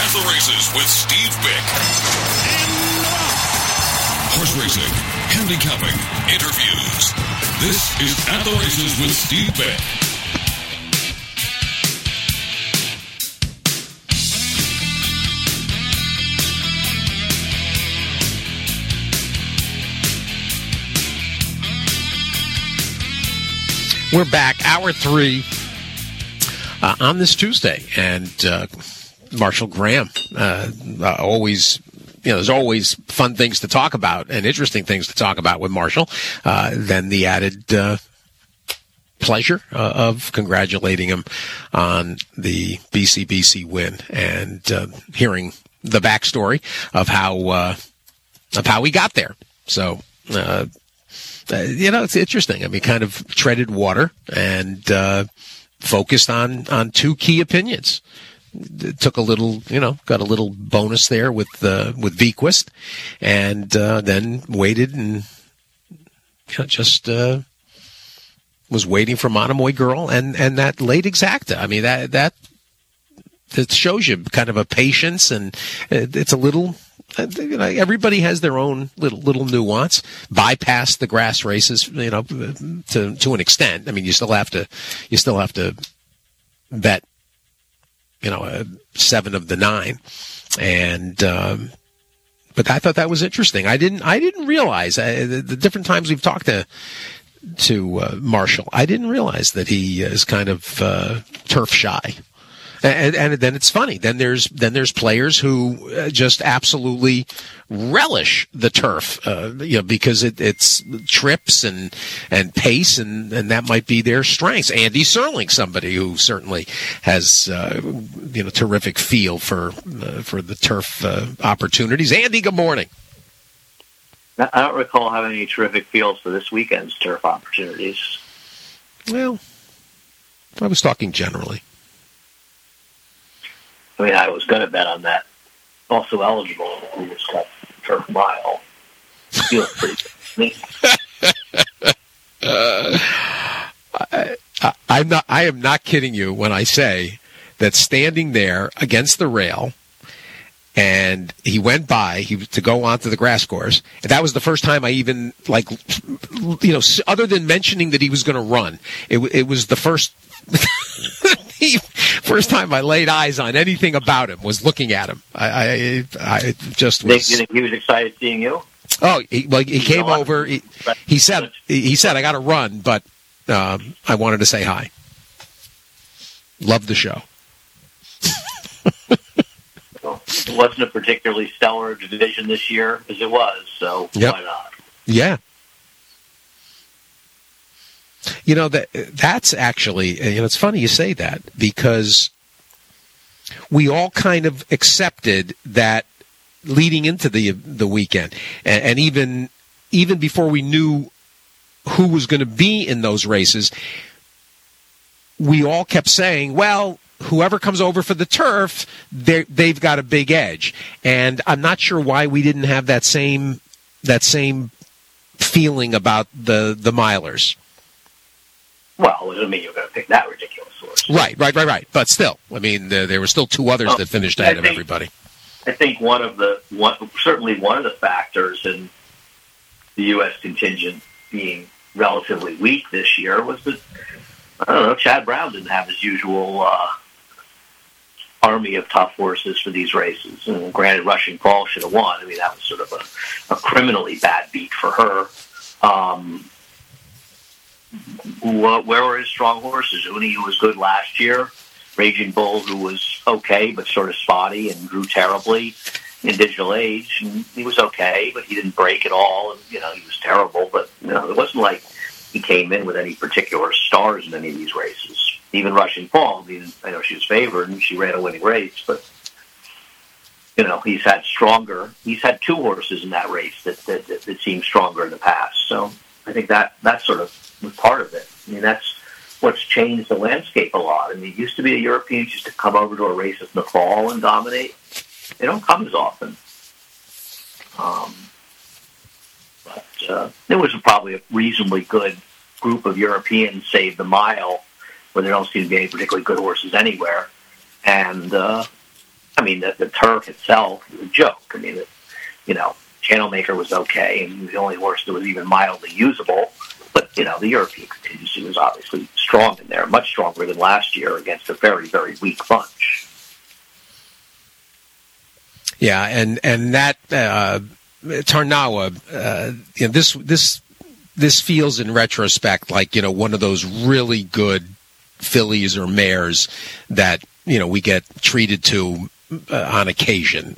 At the Races with Steve Bick. Horse racing, handicapping, interviews. This is At the Races with Steve Bick. We're back, hour 3 on this Tuesday, and Marshall Graham, always, there's always fun things to talk about and interesting things to talk about with Marshall. Then the added pleasure of congratulating him on the BCBC win and hearing the backstory of how he got there. So. It's interesting. I mean, kind of treaded water and focused on two key opinions. It took a little, got a little bonus there with Vequist, and then waited and just was waiting for Monomoy Girl and that late exacta. I mean, that shows you kind of a patience, and it's a little. Everybody has their own little nuance. Bypass the grass races, to an extent. I mean, you still have to bet, 7 of the 9, and but I thought that was interesting. I didn't realize the different times we've talked to Marshall. I didn't realize that he is kind of turf shy. And then it's funny. Then there's players who just absolutely relish the turf, because it's trips and pace, and that might be their strengths. Andy Serling, somebody who certainly has terrific feel for the turf opportunities. Andy, good morning. I don't recall having any terrific feels for this weekend's turf opportunities. Well, I was talking generally. I mean, I was going to bet on that. Also eligible, who was cut turf mile. Feels pretty good. I am not kidding you when I say that standing there against the rail, and he went by to go onto the grass course. And that was the first time I even, other than mentioning that he was going to run, it was the first first time I laid eyes on anything about him was looking at him. I just was. You think he was excited seeing you? Oh, he came over. He said, I got to run, but I wanted to say hi. Love the show. It wasn't a particularly stellar division this year, as it was, so Why not? Yeah. That's actually, it's funny you say that, because we all kind of accepted that leading into the weekend, and even before we knew who was going to be in those races, we all kept saying, well, whoever comes over for the turf, they've got a big edge. And I'm not sure why we didn't have that same feeling about the milers. Well, it doesn't mean you're going to pick that ridiculous horse. Right. But still, I mean, there were still 2 others that finished ahead of everybody. I think certainly one of the factors in the U.S. contingent being relatively weak this year was that, Chad Brown didn't have his usual army of tough horses for these races. And granted, Rushing Fall should have won. I mean, that was sort of a criminally bad beat for her. Where were his strong horses? Uni, who was good last year. Raging Bull, who was okay, but sort of spotty and drew terribly. In Digital Age, and he was okay, but he didn't break at all. And, he was terrible. But, it wasn't like he came in with any particular stars in any of these races. Even Rushing Fall, I know she was favored and she ran a winning race, but, he's had 2 horses in that race that seemed stronger in the past. So I think that sort of was part of it. I mean, that's what's changed the landscape a lot. I mean, it used to be the Europeans used to come over to a race in the fall and dominate. They don't come as often. But there was probably a reasonably good group of Europeans, save the mile, where there don't seem to be any particularly good horses anywhere. And I I mean, the turf itself was a joke. I mean, Channel Maker was okay, and he was the only horse that was even mildly usable. But, the European contingency was obviously strong in there, much stronger than last year against a very, very weak bunch. Yeah, and that Tarnawa, this feels in retrospect like one of those really good fillies or mares that we get treated to on occasion.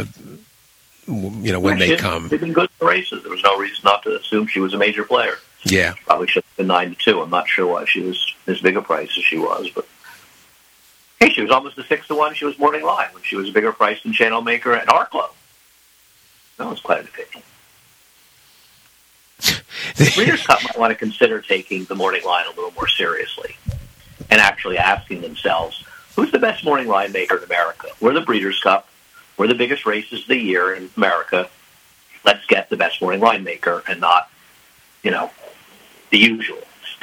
When they come, they've been good in the races. There was no reason not to assume she was a major player. Yeah, probably should have been 9-2. I'm not sure why she was as big a price as she was, but hey, she was almost a 6-1. She was morning line when she was a bigger price than Channel Maker and Arklow. That was quite an opinion. The Breeders' Cup might want to consider taking the morning line a little more seriously and actually asking themselves, who's the best morning line maker in America? We're the Breeders' Cup. We're the biggest races of the year in America. Let's get the best morning line maker and not, the usual.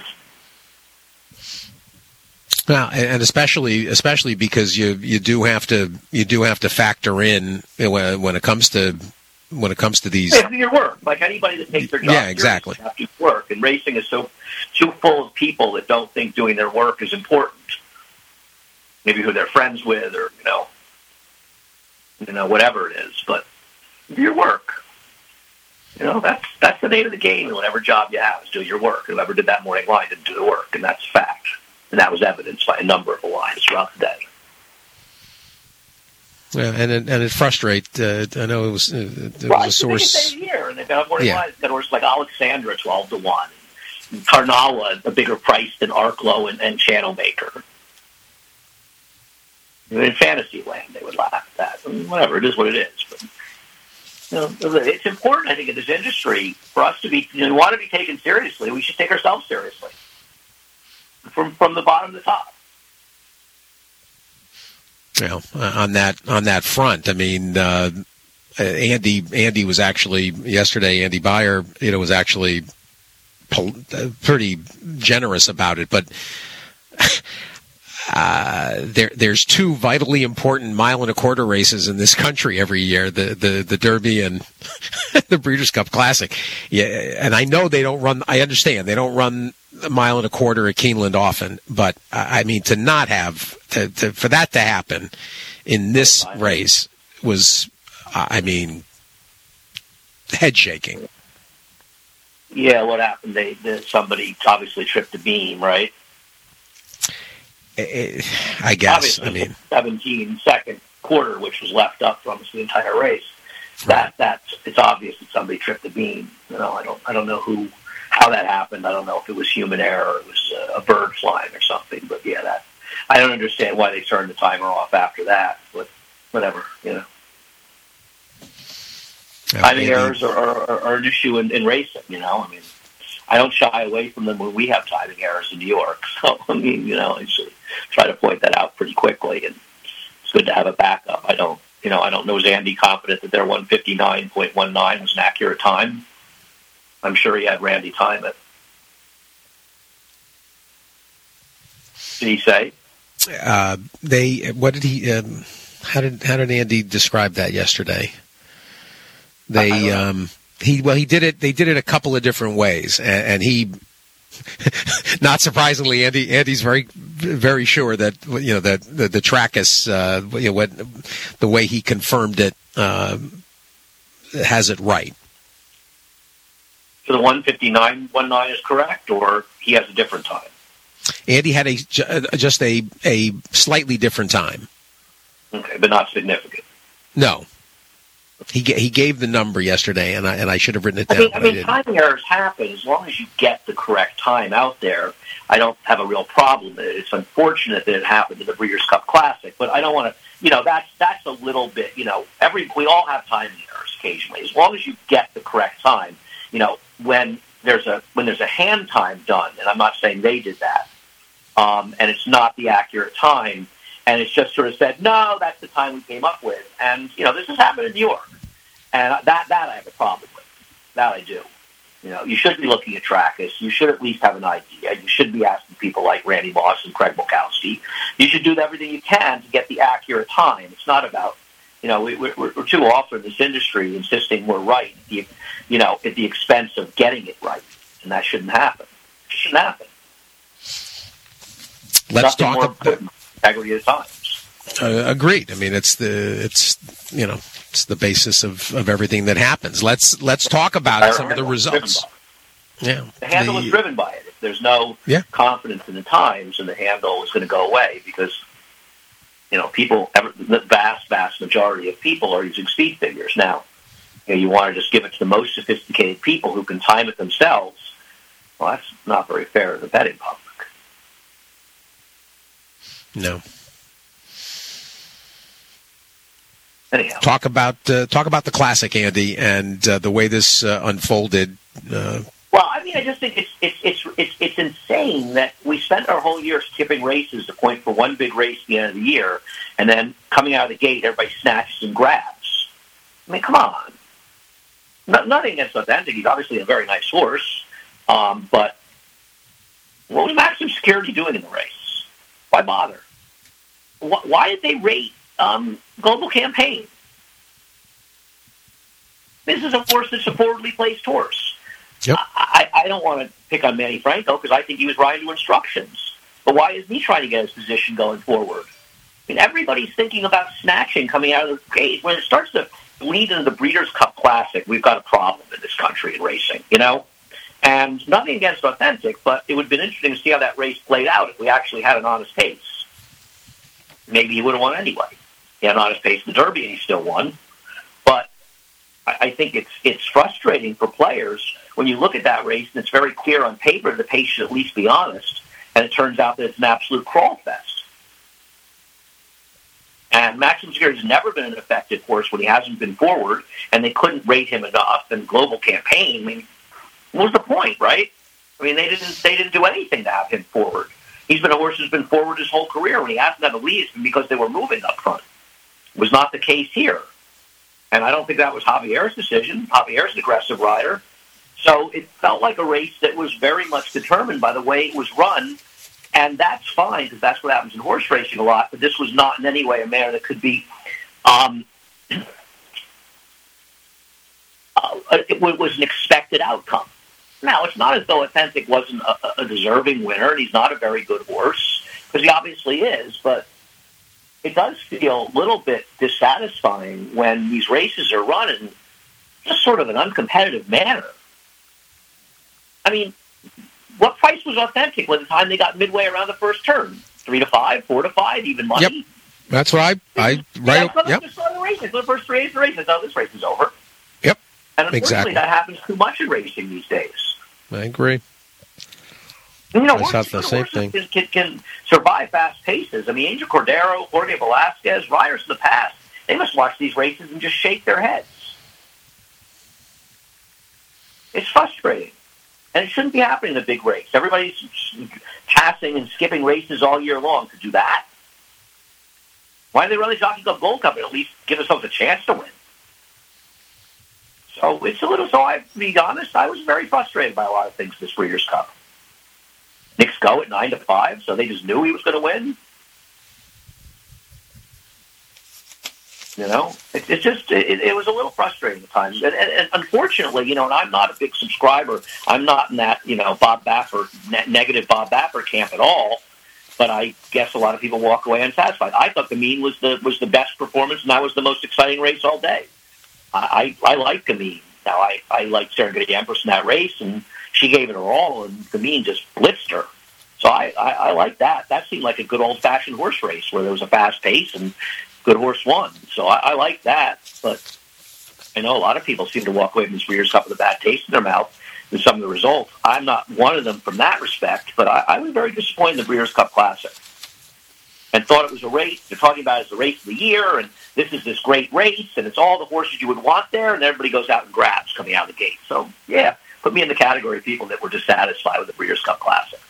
Well, and especially because you do have to factor in when it comes to these. Yeah, your work, like anybody that takes their job. Yeah, exactly. Have to work, and racing is so full of people that don't think doing their work is important. Maybe who they're friends with, or whatever it is. But your work, that's the name of the game. Whatever job you have is do your work. Whoever did that morning line didn't do the work, and that's fact. And that was evidenced by a number of the lines throughout the day. Yeah, and it frustrates. I know it was a source here, and they've got morning lines. Got horses like Alexandra 12-1, and Tarnawa a bigger price than Arklow and Channel Maker. In fantasy land, they would laugh at that. I mean, whatever, it is what it is. But it's important, I think, in this industry for us to be. We want to be taken seriously. We should take ourselves seriously, from the bottom to the top. On that front, I mean, Andy was actually yesterday. Andy Beyer, was actually pretty generous about it, but. There's two vitally important 1.25 mile races in this country every year: the Derby and the Breeders' Cup Classic. Yeah, and I know they don't run. I understand they don't run 1.25 miles at Keeneland often, but I mean to not have for that to happen in this race was, head shaking. Yeah, what happened? Somebody obviously tripped the beam, right? I guess. Obviously, 17-second quarter, which was left up from us the entire race. Right. It's obvious that somebody tripped the beam. I don't know how that happened. I don't know if it was human error, or it was a bird flying or something. But yeah, I don't understand why they turned the timer off after that. But whatever, Timing errors are an issue in racing. I don't shy away from them when we have timing errors in New York. So, I should try to point that out pretty quickly, and it's good to have a backup. I don't know, is Andy confident that their 1:59.19 was an accurate time? I'm sure he had Randy time it. Did he say? What did he, how did Andy describe that yesterday? He did it. They did it a couple of different ways, and he, not surprisingly, Andy's very, very sure that that the Trackus, the way he confirmed it, has it right. So the 1:59.19 is correct, or he has a different time. Andy had just a slightly different time. Okay, but not significant. No. He gave the number yesterday, and I should have written it down. I mean timing errors happen. As long as you get the correct time out there, I don't have a real problem with it. It's unfortunate that it happened in the Breeders' Cup Classic, but I don't want to. That's a little bit. We all have timing errors occasionally. As long as you get the correct time, when there's a hand time done, and I'm not saying they did that, and it's not the accurate time. And it's just sort of said, no, that's the time we came up with. And, this has happened in New York. And that I have a problem with. That I do. You should be looking at Trackus. You should at least have an idea. You should be asking people like Randy Moss and Craig Bulkowski. You should do everything you can to get the accurate time. It's not about, we're too often in this industry insisting we're right, at the expense of getting it right. And that shouldn't happen. It shouldn't happen. Let's talk about integrity of the times. Agreed. I mean, it's the basis of everything that happens. Let's talk about some of the results. Yeah, the handle is driven by it. If there's no confidence in the times, and the handle is going to go away because people, the vast majority of people are using speed figures now. You want to just give it to the most sophisticated people who can time it themselves. Well, that's not very fair to the betting public. No. Anyhow, talk about the Classic, Andy, and the way this unfolded. Well, I mean, I just think it's insane that we spent our whole year skipping races to point for one big race at the end of the year, and then coming out of the gate, everybody snatches and grabs. I mean, come on. Nothing against Authentic. He's obviously a very nice horse, but what was Maximum Security doing in the race? Why bother? Why did they rate Global Campaign? This is a horse that's a forwardly placed horse. Yep. I don't want to pick on Manny Franco because I think he was riding to instructions. But why isn't he trying to get his position going forward? I mean, everybody's thinking about snatching coming out of the gate. When it starts to bleed into the Breeders' Cup Classic, we've got a problem in this country in racing, And nothing against Authentic, but it would have been interesting to see how that race played out if we actually had an honest pace. Maybe he would have won anyway. He had an honest pace in the Derby, and he still won. But I think it's frustrating for players when you look at that race, and it's very clear on paper the pace should at least be honest, and it turns out that it's an absolute crawl fest. And Maximum Security has never been an effective horse when he hasn't been forward, and they couldn't rate him enough. And Global Campaign, I mean, what was the point, right? I mean, they didn't do anything to have him forward. He's been a horse who's been forward his whole career. When he hasn't had a lead, it's been because they were moving up front. It was not the case here. And I don't think that was Javier's decision. Javier's an aggressive rider. So it felt like a race that was very much determined by the way it was run. And that's fine, because that's what happens in horse racing a lot. But this was not in any way a manner that could be... it was an expected outcome. Now, it's not as though Authentic wasn't a deserving winner, and he's not a very good horse, because he obviously is, but it does feel a little bit dissatisfying when these races are run in just sort of an uncompetitive manner. I mean, what price was Authentic by the time they got midway around the first turn? 3 to 5, 4 to 5, even money? Yep. That's what I just saw the race. The first 3 days of the race, I thought this race is over. Yep. And unfortunately, that happens too much in racing these days. I agree. I thought the same thing. Can survive fast paces. I mean, Angel Cordero, Jorge Velasquez, riders in the past, they must watch these races and just shake their heads. It's frustrating. And it shouldn't be happening in a big race. Everybody's passing and skipping races all year long to do that. Why do they run the Jockey Club Gold Cup and at least give themselves a chance to win? So it's a little, to be honest, I was very frustrated by a lot of things this Breeders' Cup. Knicks Go at 9 to 5, so they just knew he was going to win. It was a little frustrating at times. And unfortunately, and I'm not a big subscriber. I'm not in that, Bob Baffert, negative Bob Baffert camp at all. But I guess a lot of people walk away unsatisfied. I thought the Mean was the best performance, and that was the most exciting race all day. I like Gamine. Now, I liked Serengeti Empress in that race, and she gave it her all, and Gamine just blitzed her. So I like that. That seemed like a good old-fashioned horse race where there was a fast pace and good horse won. So I like that. But I know a lot of people seem to walk away from this Breeders' Cup with a bad taste in their mouth with some of the results. I'm not one of them from that respect, but I was very disappointed in the Breeders' Cup Classic and thought it was a race. They're talking about it as the race of the year, and this is this great race, and it's all the horses you would want there, and everybody goes out and grabs coming out of the gate. So, yeah, put me in the category of people that were dissatisfied with the Breeders' Cup Classic.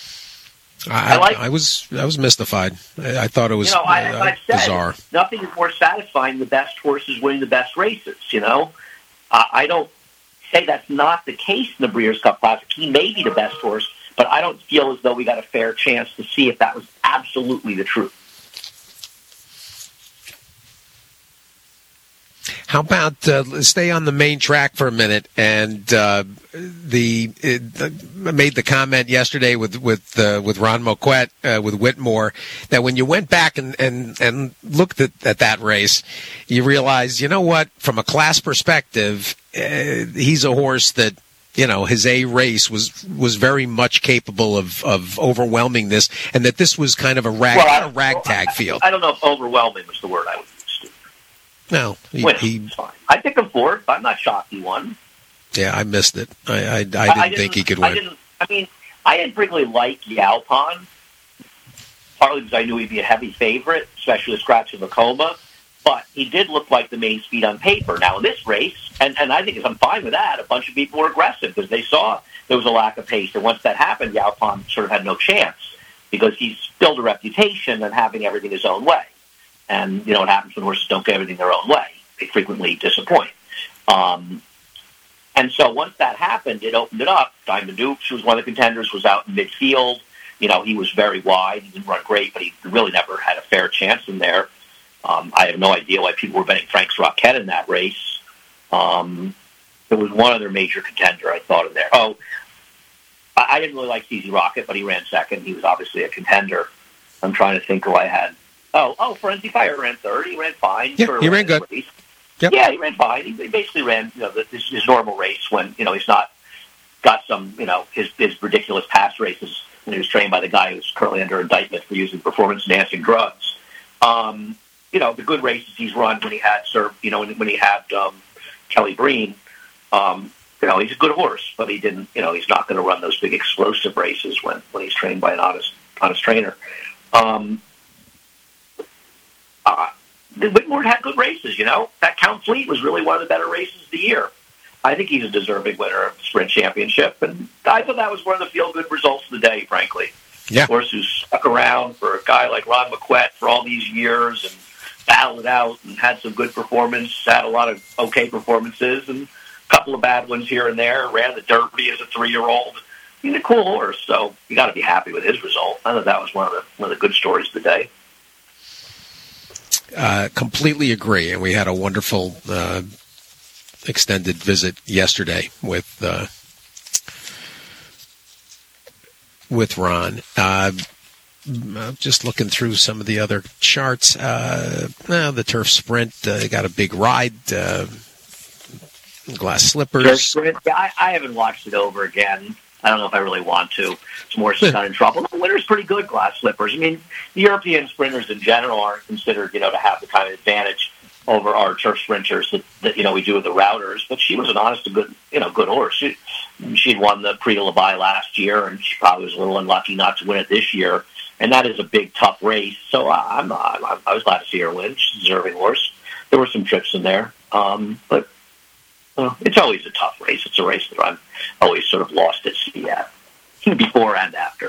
I was mystified. I thought it was bizarre. Nothing is more satisfying than the best horses winning the best races, I don't say that's not the case in the Breeders' Cup Classic. He may be the best horse, but I don't feel as though we got a fair chance to see if that was absolutely the truth. How about stay on the main track for a minute? And I made the comment yesterday with Ron Moquett with Whitmore that when you went back and looked at that race, you realized, you know what, from a class perspective, he's a horse that, you know, his A race was very much capable of overwhelming this, and that this was kind of a ragtag field. I don't know if overwhelming was the word I would use. No, he I picked him fourth. I'm not shocked he won. Yeah, I missed it. I didn't think he could win. I didn't particularly like Yaupon, partly because I knew he'd be a heavy favorite, especially with Scratch of Vacoma. But he did look like the main speed on paper. Now, in this race, and I think I'm fine with that, a bunch of people were aggressive because they saw there was a lack of pace. And once that happened, Yaupon sort of had no chance because he's built a reputation on having everything his own way. And you know what happens when horses don't get everything their own way. They frequently disappoint. And so once that happened, it opened it up. Diamond Dukes, who was one of the contenders, was out in midfield. You know, he was very wide. He didn't run great, but he really never had a fair chance in there. I have no idea why people were betting Frank's Rocket in that race. There was one other major contender I thought in there. Oh, I didn't really like CZ Rocket, but he ran second. He was obviously a contender. I'm trying to think who I had. Oh, Frenzy Fire ran third. He ran fine. Yeah, he ran good. Yep. Yeah, he ran fine. He basically ran, you know, his normal race when, you know, he's not got some, you know, his ridiculous past races when he was trained by the guy who's currently under indictment for using performance-enhancing drugs. You know, the good races he's run when he had when he had Kelly Breen, you know, he's a good horse, but he didn't, you know, he's not going to run those big explosive races when he's trained by an honest trainer. Whitmore had good races, you know. That Count Fleet was really one of the better races of the year. I think he's a deserving winner of the Sprint Championship, and I thought that was one of the feel-good results of the day, frankly. Yeah. Horse who's stuck around for a guy like Ron Moquett for all these years and battled it out and had some good performance, had a lot of okay performances and a couple of bad ones here and there, ran the Derby as a 3-year-old. He's a cool horse, so you got to be happy with his result. I thought that was one of the good stories of the day. Completely agree, and we had a wonderful extended visit yesterday with Ron. Just looking through some of the other charts. The Turf Sprint got a big ride. Glass Slippers. Turf Sprint. Yeah, I haven't watched it over again. I don't know if I really want to. Some horses got in trouble. The winner's pretty good, Glass Slippers. I mean, the European sprinters in general aren't considered, you know, to have the kind of advantage over our turf sprinters that you know, we do with the routers. But she was an honest to good, you know, good horse. She'd won the Prix de la Baye last year, and she probably was a little unlucky not to win it this year. And that is a big, tough race. So I was glad to see her win. She's a deserving horse. There were some trips in there, but. It's always a tough race. It's a race that I'm always sort of lost at sea at, before and after.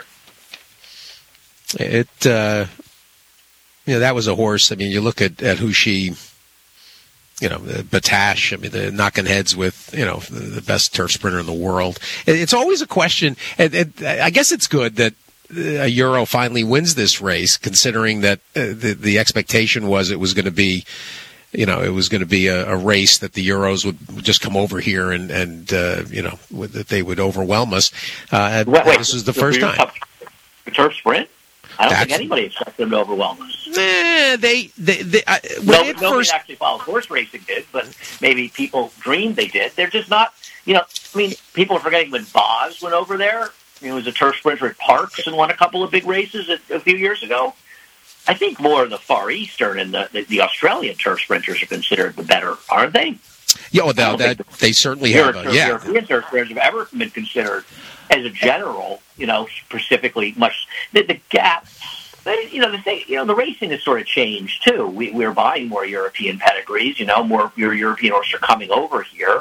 It, that was a horse. I mean, you look at who she, you know, Batash. I mean, the knocking heads with, you know, the best turf sprinter in the world. It's always a question. I guess it's good that a Euro finally wins this race, considering that the expectation was it was going to be. You know, it was going to be a race that the Euros would just come over here and that they would overwhelm us. This was the first time. The Turf Sprint? I don't think anybody expected them to overwhelm us. Nobody actually followed horse racing did, but maybe people dreamed they did. They're just not, you know, I mean, people are forgetting when Boz went over there. He was a turf sprinter at Parks and won a couple of big races a few years ago. I think more of the Far Eastern and the Australian turf sprinters are considered the better, aren't they? Yeah, well, they certainly have. European turf sprinters have ever been considered, as a general, you know, specifically much. The gap, you know, the racing has sort of changed too. We're buying more European pedigrees. You know, more European horses are coming over here.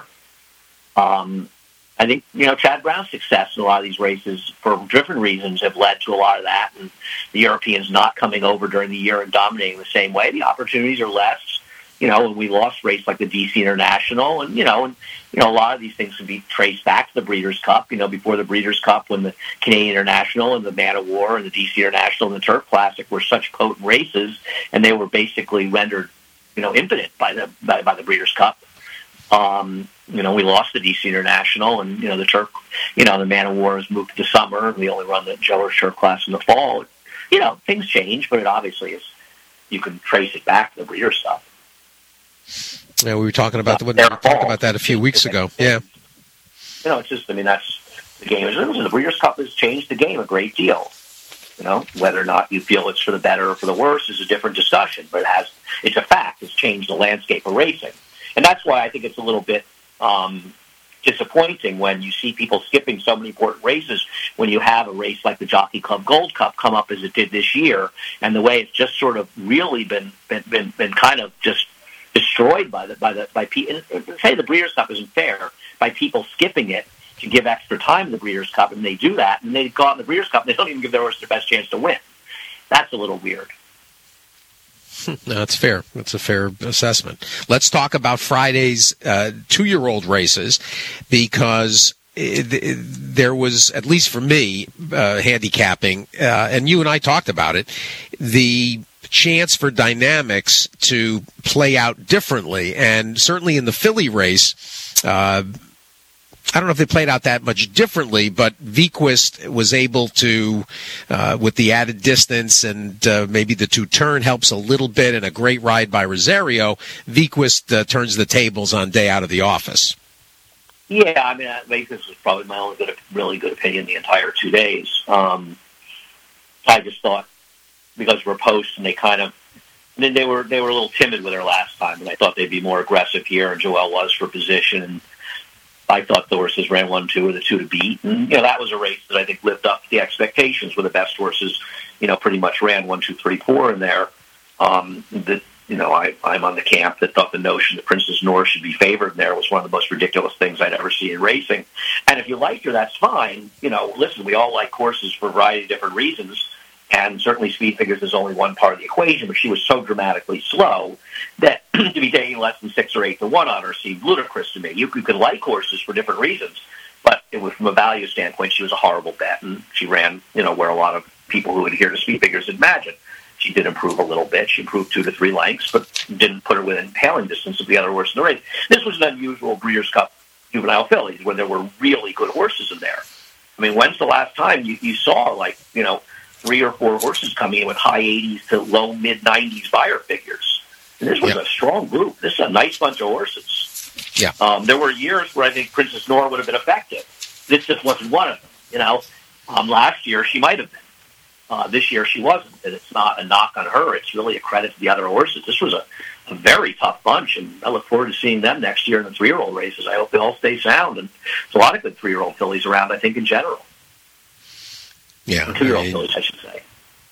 I think, you know, Chad Brown's success in a lot of these races for different reasons have led to a lot of that, and the Europeans not coming over during the year and dominating the same way. The opportunities are less. and we lost race like the DC International, and a lot of these things can be traced back to the Breeders' Cup. Before the Breeders' Cup, when the Canadian International and the Man of War and the DC International and the Turf Classic were such potent races, and they were basically rendered, impotent by the Breeders' Cup. We lost the DC International, and the Turf, the Man of War has moved to summer, and we only run the Joe Turf Class in the fall. Things change, but it obviously is. You can trace it back to the Breeders' Cup. Yeah, we were talking about that a few weeks ago. Yeah, it's just. That's the game. The Breeders' Cup has changed the game a great deal. Whether or not you feel it's for the better or for the worse is a different discussion, but it's a fact. It's changed the landscape of racing. And that's why I think it's a little bit disappointing when you see people skipping so many important races when you have a race like the Jockey Club Gold Cup come up as it did this year, and the way it's just sort of really been kind of just destroyed by people. Say the Breeders' Cup isn't fair by people skipping it to give extra time to the Breeders' Cup, and they do that, and they go out in the Breeders' Cup, and they don't even give their horse their best chance to win. That's a little weird. No, that's fair. That's a fair assessment. Let's talk about Friday's 2-year-old races, because there was, at least for me, handicapping, and you and I talked about it, the chance for dynamics to play out differently. And certainly in the Philly race, I don't know if they played out that much differently, but Vequist was able to, with the added distance and maybe the 2-turn helps a little bit, and a great ride by Rosario, Vequist turns the tables on day out of the office. Yeah, Vequist was probably my only really good opinion the entire 2 days. I just thought, because we're posts and they were a little timid with her last time, and I thought they'd be more aggressive here, and Joelle was for position, and I thought the horses ran 1-2 or the 2 to beat. And, that was a race that I think lived up to the expectations, where the best horses, pretty much ran 1, 2, 3, 4 in there. I'm on the camp that thought the notion that Princess Noor should be favored in there was one of the most ridiculous things I'd ever see in racing. And if you liked her, that's fine. Listen, we all like horses for a variety of different reasons. And certainly Speed Figures is only one part of the equation, but she was so dramatically slow that to be taking less than 6 or 8 to 1 on her seemed ludicrous to me. You could like horses for different reasons, but it was, from a value standpoint, she was a horrible bet, and she ran, where a lot of people who adhere to Speed Figures imagine. She did improve a little bit. She improved 2 to 3 lengths, but didn't put her within paling distance of the other horse in the race. This was an unusual Breeders' Cup juvenile fillies, where there were really good horses in there. When's the last time you saw, 3 or 4 horses coming in with high 80s to low mid-90s buyer figures? And this was a strong group. This is a nice bunch of horses. Yeah. There were years where I think Princess Noor would have been effective. This just wasn't one of them. Last year she might have been. This year she wasn't. And it's not a knock on her. It's really a credit to the other horses. This was a very tough bunch, and I look forward to seeing them next year in the 3-year-old races. I hope they all stay sound. And there's a lot of good 3-year-old fillies around, I think, in general. Yeah, 2-year-old fillies, I should say.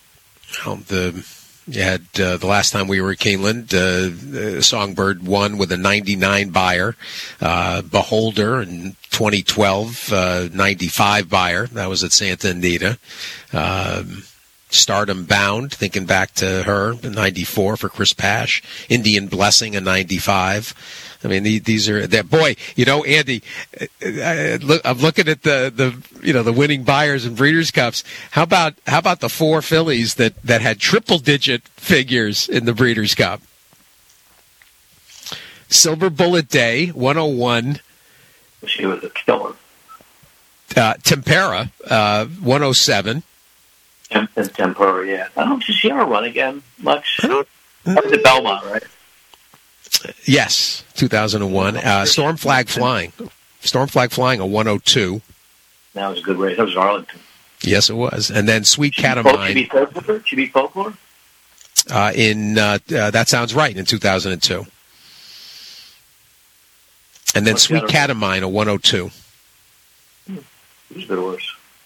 You had the last time we were at Keeneland, Songbird won with a 99 buyer. Beholder in 2012, 95 buyer. That was at Santa Anita. Stardom Bound, thinking back to her, 94 for Chris Pash. Indian Blessing, a 95. These are that. Boy, Andy, I'm looking at the winning buyers and Breeders' Cups. How about the 4 fillies that had triple-digit figures in the Breeders' Cup? Silver Bullet Day, 101. She was a killer. Tempera, 107. Tempera, yeah. Did she ever run again much? I don't. That was at Belmont, right? Yes, 2001. Storm Flag Flying. Storm Flag Flying, a 102. That was a good race. That was Arlington. Yes, it was. And then Sweet Catamine. She beat Folklore? That sounds right, in 2002. And then Sweet Catamine, a 102. It was a good horse.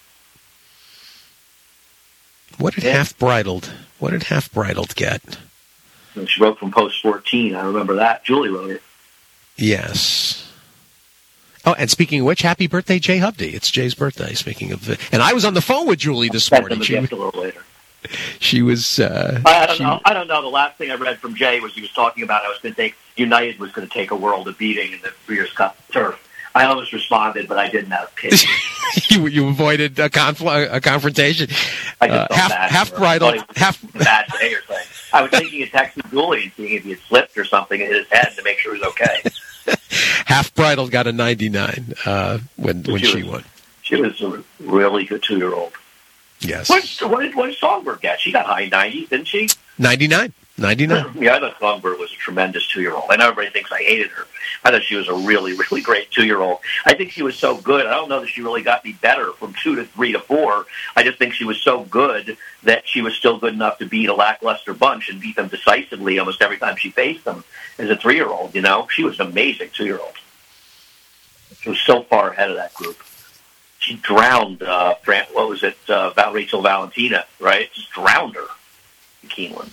What did Half Bridled get? She wrote from Post 14. I remember that. Julie wrote it. Yes. Oh, and speaking of which, happy birthday, Jay Hovde. It's Jay's birthday, speaking of... And I was on the phone with Julie this morning. A little later. She was. I don't know. I don't know. The last thing I read from Jay was he was talking about United was going to take a world of beating in the Breeders' Cup turf. I almost responded, but I didn't have kids. you avoided a confrontation. I just felt bad. Half bridled. Half bad day or something. I was thinking of texting Dooley and seeing if he had slipped or something and hit his head to make sure he was okay. Half bridled got a 99 when she won. She was a really good 2-year-old. Yes. What did Songbird get? She got high 90s, didn't she? 99. Yeah, I thought Songbird was a tremendous 2-year-old. I know everybody thinks I hated her. I thought she was a really, really great 2-year-old. I think she was so good. I don't know that she really got any better from 2 to 3 to 4. I just think she was so good that she was still good enough to beat a lackluster bunch and beat them decisively almost every time she faced them as a 3-year-old, you know? She was an amazing 2-year-old. She was so far ahead of that group. She drowned, Rachel Valentina, right? Just drowned her in Keeneland.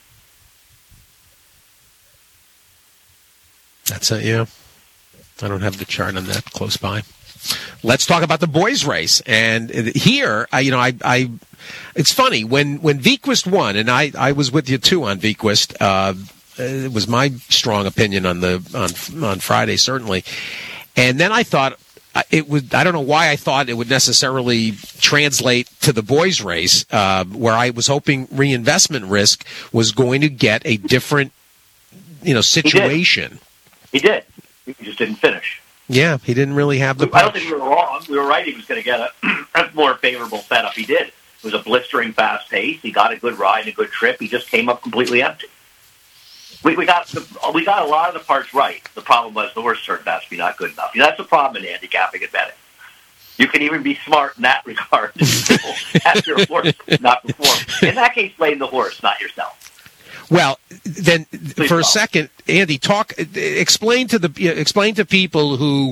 That's it, yeah. I don't have the chart on that close by. Let's talk about the boys' race. And here, it's funny, when Vequist won, and I was with you too on Vequist, it was my strong opinion on Friday, certainly. And then I thought, I don't know why I thought it would necessarily translate to the boys' race, where I was hoping Reinvestment Risk was going to get a different, situation. He did. He just didn't finish. Yeah, he didn't really have the punch. I don't think we were wrong. We were right. He was going to get a more favorable setup. He did. It was a blistering fast pace. He got a good ride and a good trip. He just came up completely empty. We got a lot of the parts right. The problem was the horse turned out to be not good enough. That's the problem in handicapping and betting. You can even be smart in that regard. Have your horse not perform. In that case, blame the horse, not yourself. Well, then, Please for a second, Andy, explain to people who,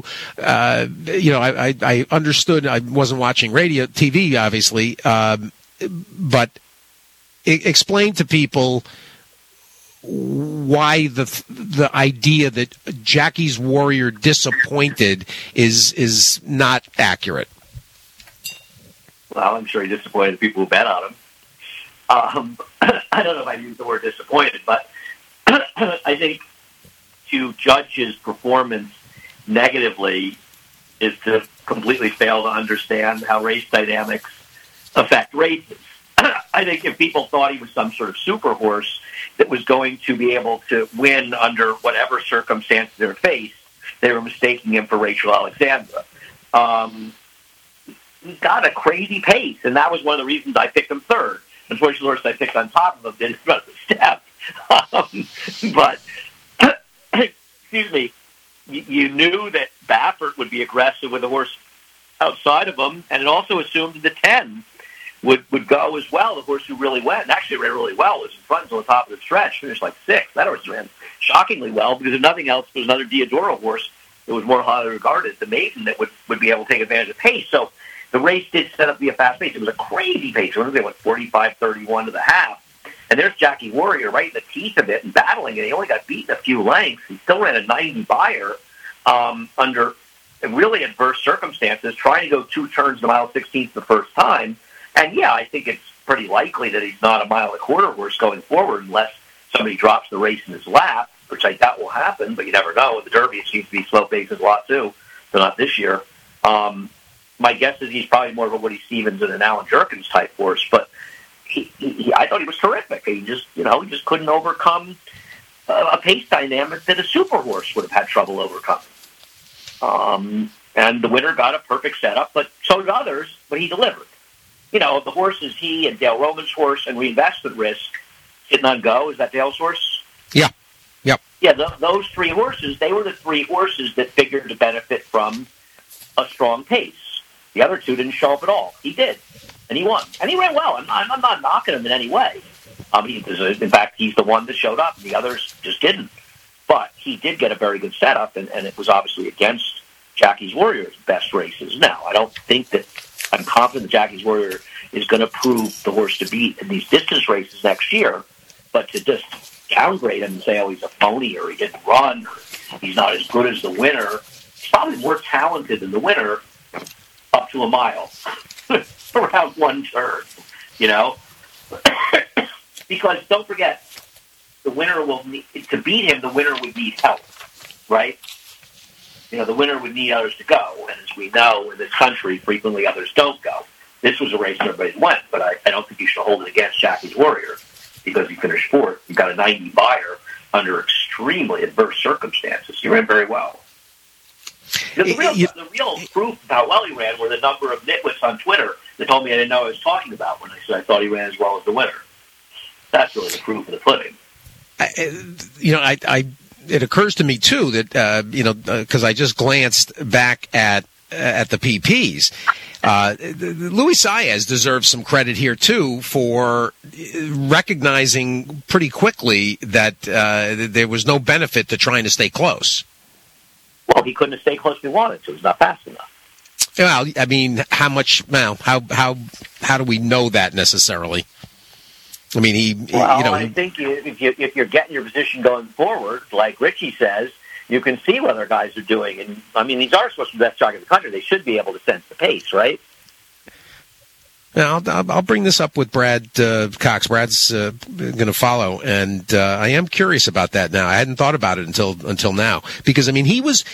I understood. I wasn't watching TV, obviously, but explain to people why the idea that Jackie's Warrior disappointed is not accurate. Well, I'm sure he disappointed people who bet on him. I don't know if I use the word disappointed, but I think to judge his performance negatively is to completely fail to understand how race dynamics affect races. I think if people thought he was some sort of super horse that was going to be able to win under whatever circumstances they're faced, they were mistaking him for Rachel Alexandra. He's got a crazy pace, and that was one of the reasons I picked him third. Unfortunately, the horse I picked on top of him didn't run the step. But, excuse me, you knew that Baffert would be aggressive with a horse outside of him, and it also assumed that the 10 would go as well. The horse who really went, and actually ran really well, was in front until the top of the stretch, finished like 6th. That horse ran shockingly well, because if nothing else, there was another Diodoro horse that was more highly regarded, the maiden, that would be able to take advantage of pace. So the race did set up to be a fast pace. It was a crazy pace. They went 45-31 to the half. And there's Jackie Warrior right in the teeth of it and battling it. He only got beaten a few lengths. He still ran a 90 buyer under really adverse circumstances, trying to go 2 turns to mile 16th the first time. And, yeah, I think it's pretty likely that he's not a mile and a quarter horse going forward unless somebody drops the race in his lap, which I doubt will happen, but you never know. With the Derby, it seems to be slow paces a lot, too, so not this year. My guess is he's probably more of a Woody Stevens and an Alan Jerkins type horse, but I thought he was terrific. He just couldn't overcome a pace dynamic that a super horse would have had trouble overcoming. And the winner got a perfect setup, but so did others, but he delivered. The horses he and Dale Roman's horse and Reinvestment Risk sitting on Go. Is that Dale's horse? Yeah. Yep. Yeah, those 3 horses, they were the 3 horses that figured to benefit from a strong pace. The other 2 didn't show up at all. He did, and he won. And he ran well. I'm not knocking him in any way. In fact, he's the one that showed up, and the others just didn't. But he did get a very good setup, and it was obviously against Jackie's Warrior's best races. Now, I don't think that I'm confident that Jackie's Warrior is going to prove the horse to beat in these distance races next year, but to just downgrade him and say, he's a phony, or he didn't run, or he's not as good as the winner. He's probably more talented than the winner up to a mile, around 1 turn, Because don't forget, the winner will need, to beat him, the winner would need help, right? You know, the winner would need others to go, and as we know, in this country, frequently others don't go. This was a race everybody went, but I don't think you should hold it against Jackie's Warrior because he finished fourth. You got a 90 buyer under extremely adverse circumstances. He ran very well. The real proof of how well he ran were the number of nitwits on Twitter that told me I didn't know what I was talking about when I said I thought he ran as well as the winner. That's really the proof of the pudding. It occurs to me too that because I just glanced back at the PPs. Luis Saez deserves some credit here too for recognizing pretty quickly that there was no benefit to trying to stay close. Well, he couldn't have stayed close if he wanted to. He's not fast enough. Well, I mean, how do we know that necessarily? I mean, I think if you're getting your position going forward, like Richie says, you can see what other guys are doing. And I mean, these are supposed to be the best jockey in the country. They should be able to sense the pace, right? Now, I'll bring this up with Brad Cox. Brad's going to follow, and I am curious about that now. I hadn't thought about it until now, because I mean, he was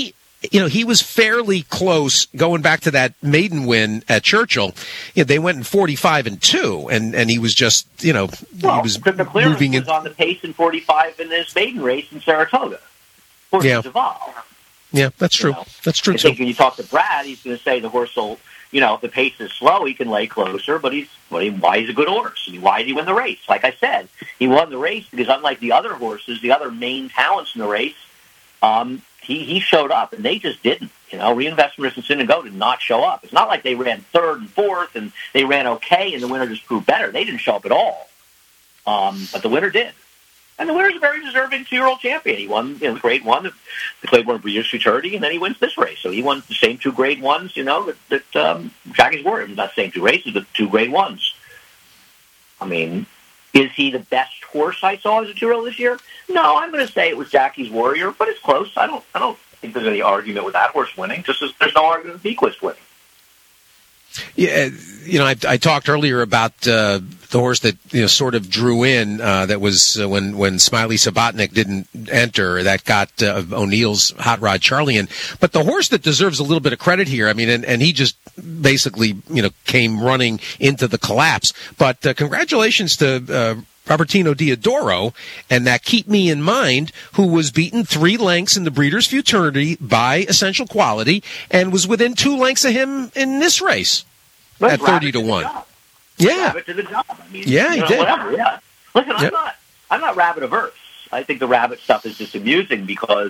fairly close going back to that maiden win at Churchill. They went in 45-2, and he was just he was moving in. Was on the pace in 45 in this maiden race in Saratoga. Horses evolve. Yeah, that's true. That's true I too. think when you talk to Brad, he's going to say the horse will. If the pace is slow, he can lay closer, but why he's a good horse. And why did he win the race? Like I said, he won the race because unlike the other horses, the other main talents in the race, he showed up, and they just didn't. Reinvestment and Sin and Go did not show up. It's not like they ran third and fourth, and they ran okay, and the winner just proved better. They didn't show up at all. But the winner did. And the winner's a very deserving 2-year-old champion. He won, grade one, the Claiborne Breeders' Futurity, and then he wins this race. So he won the same 2 grade ones, that Jackie's Warrior. Not the same 2 races, but 2 grade ones. I mean, is he the best horse I saw as a 2-year-old this year? No, I'm going to say it was Jackie's Warrior, but it's close. I don't think there's any argument with that horse winning, just as there's no argument with Bequist winning. Yeah, I talked earlier about the horse that sort of drew in. That was when Smiley Sabatnik didn't enter. That got O'Neill's Hot Rod Charlie in. But the horse that deserves a little bit of credit here. I mean, and he just basically came running into the collapse. But congratulations to Robertino Diodoro and that Keep Me in Mind, who was beaten 3 lengths in the Breeders' Futurity by Essential Quality and was within 2 lengths of him in this race at 30-1. Yeah, rabbit to the job. I mean, he did. Whatever. Yeah. Listen, I'm not rabbit averse. I think the rabbit stuff is just amusing because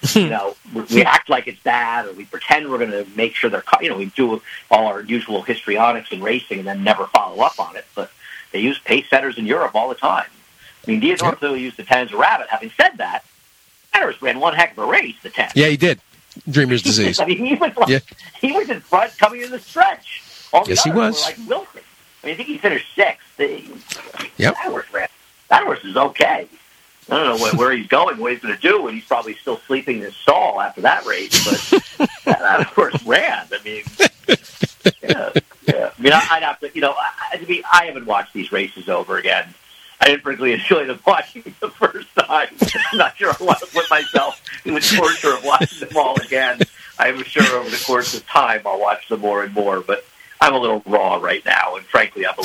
we act like it's bad, or we pretend we're going to make sure they're. We do all our usual histrionics in racing and then never follow up on it, but. They use pace setters in Europe all the time. I mean, Diodoro clearly used the 10 as a rabbit. Having said that, Harris ran one heck of a race, the 10. Yeah, he did. Dreamer's disease. I mean, he was in front coming in the stretch. All the yes, he was. Were like Wilson. I mean, I think he finished 6th. Yep. That horse is okay. I don't know where he's going, what he's going to do, and he's probably still sleeping in his stall after that race. But that horse ran. I mean, yeah. I mean, I'd have to, I haven't watched these races over again. I didn't particularly enjoy them watching the first time. I'm not sure I want to put myself in the torture of watching them all again. I'm sure over the course of time I'll watch them more and more, but I'm a little raw right now, and frankly, I'm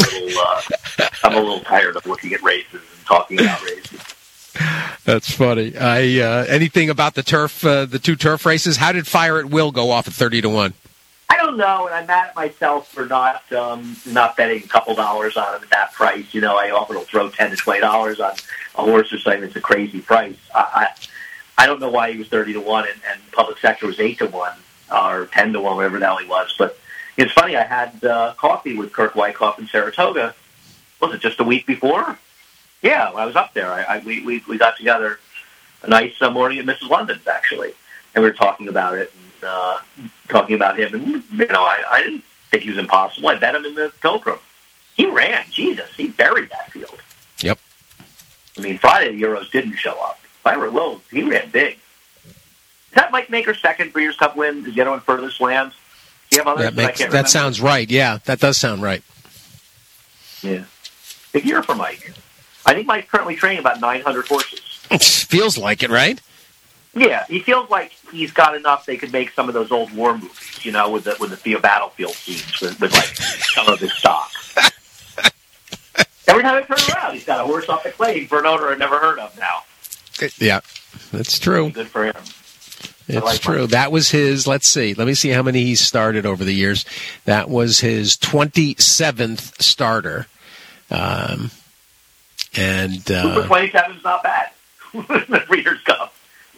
a little tired of looking at races and talking about races. That's funny. Anything about the turf, the 2 turf races? How did Fire at Will go off at 30-1? I don't know, and I'm mad at myself for not betting a couple dollars on him at that price. I often will throw $10 to $20 on a horse or something. It's a crazy price. I don't know why he was 30-1 and Public Sector was 8-1 or 10-1, whatever the hell he was. But it's funny. I had coffee with Kirk Wyckoff in Saratoga. Was it just a week before? Yeah, when I was up there, we got together a nice morning at Mrs. London's actually, and we were talking about it. Talking about him, and I didn't think he was impossible. I bet him in the Pilgrim. He ran. Jesus, he buried that field. Yep. I mean, Friday the Euros didn't show up. Fire Will, he ran big. Is that Mike Maker's second Breeders' Cup win? Is the other one Furthest Lands? Do you have others? That sounds right. Yeah, that does sound right. Yeah. Big year for Mike. I think Mike's currently training about 900 horses. Feels like it, right? Yeah, he feels like he's got enough. They could make some of those old war movies, you know, with the battlefield scenes with like some of his stock. Every time I turn around, he's got a horse off the claim for an owner I've never heard of now. Yeah, that's true. Good for him. It's true. That was his, let me see how many he's started over the years. That was his 27th starter. And Super 27 is not bad. The Breeders' Cup.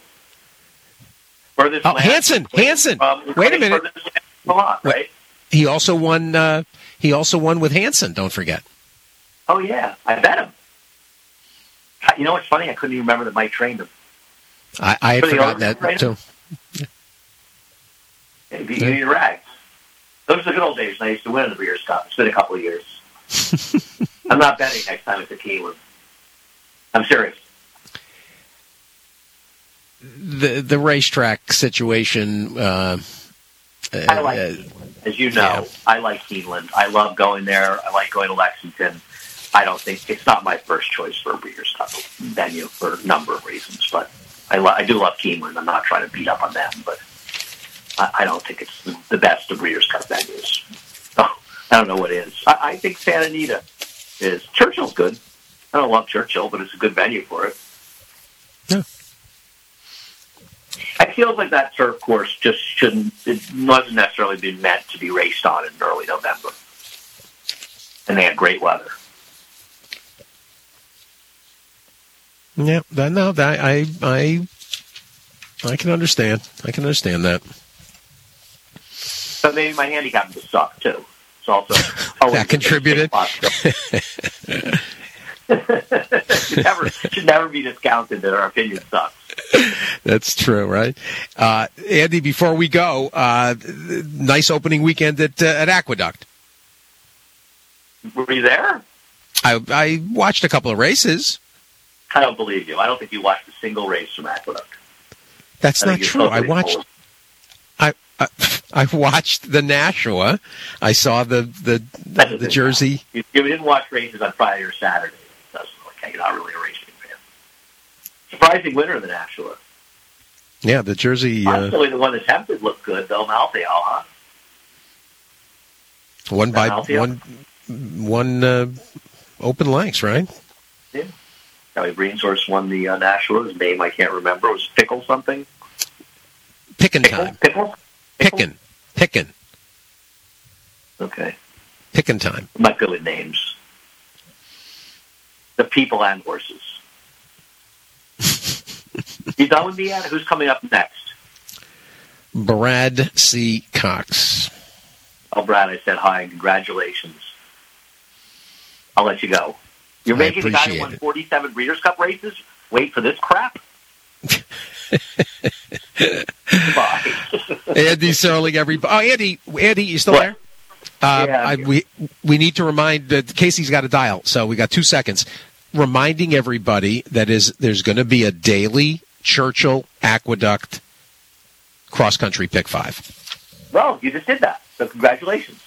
Hansen. Wait a minute. Right? He also won with Hansen, don't forget. Oh, yeah. I bet him. You know what's funny? I couldn't even remember that Mike trained him. I had forgotten that, too. Yeah, you need a rag. Those are the good old days when I used to win in the Breeders' Cup. It's been a couple of years. I'm not betting next time it's a Keeneland. I'm serious. The racetrack situation. I like Keeneland. As you know, yeah. I like Keeneland. I love going there. I like going to Lexington. I don't think it's not my first choice for a Breeders' Cup venue for a number of reasons, but I do love Keeneland. I'm not trying to beat up on them, but I don't think it's the best of Breeders' Cup venues. Oh, I don't know what is. I think Santa Anita is. Churchill's good. I don't love Churchill, but it's a good venue for it. Yeah. I feel like that turf course just it wasn't necessarily been meant to be raced on in early November. And they had great weather. Yeah, I can understand. I can understand that. So maybe my handicap just sucked too. It's also that contributed. should never be discounted that our opinion sucks. That's true, right? Andy, before we go, nice opening weekend at Aqueduct. Were you there? I watched a couple of races. I don't believe you. I don't think you watched a single race from Aqueduct. That's not true. I watched the Nashua. I saw the Jersey. You didn't watch races on Friday or Saturday. You're not really a racing fan. Surprising winner of the Nashua. Yeah, the Jersey. Actually, the one attempted looked good, though. Malthael, huh? One open lengths, right? Yeah. Kelly Breenshorst won the Nashua. His name I can't remember. It was Pickle something. Pickin' Okay. Pickin' time. I'm not good with names. The people and horses. You done with me yet? Who's coming up next? Brad C. Cox. Oh, Brad, I said hi and congratulations. I'll let you go. You're making the guy who won 47 Breeders' Cup races wait for this crap? Goodbye. Andy Serling, everybody. Oh, Andy, you still there? We need to remind that Casey's got a dial, so we got 2 seconds. Reminding everybody that there's going to be a daily Churchill Aqueduct cross-country pick 5. Well, you just did that, so congratulations.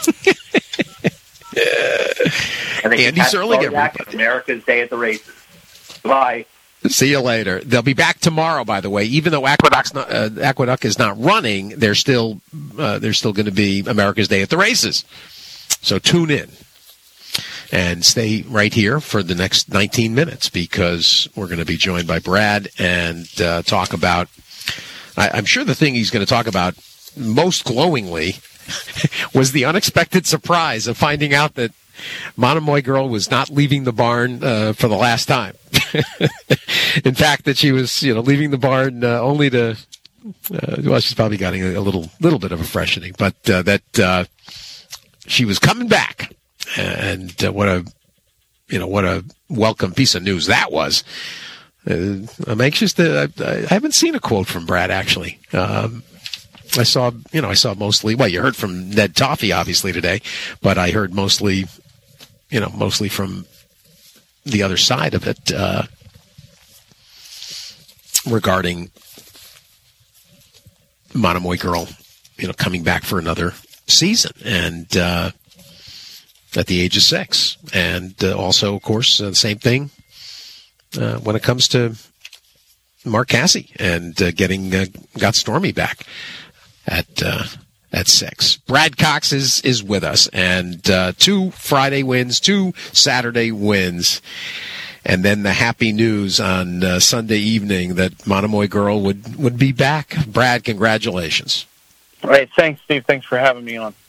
Andy Serling, everybody. America's Day at the Races. Goodbye. See you later. They'll be back tomorrow, by the way. Even though Aqueduct is not running, there's still going to be America's Day at the Races. So tune in and stay right here for the next 19 minutes because we're going to be joined by Brad and talk about. I'm sure the thing he's going to talk about most glowingly was the unexpected surprise of finding out that Monomoy Girl was not leaving the barn for the last time. In fact, that she was, leaving the barn only to. She's probably getting a little bit of a freshening, but that she was coming back, and what a welcome piece of news that was. I'm anxious to. I haven't seen a quote from Brad actually. I saw mostly. Well, you heard from Ned Toffee obviously today, but I heard mostly from the other side of it regarding Monomoy Girl, coming back for another season and at the age of 6. And also, of course, the same thing when it comes to Mark Casse and got Stormy back at 6. Brad Cox is with us, and 2 Friday wins, 2 Saturday wins, and then the happy news on Sunday evening that Monomoy Girl would be back. Brad, congratulations. All right, thanks, Steve. Thanks for having me on.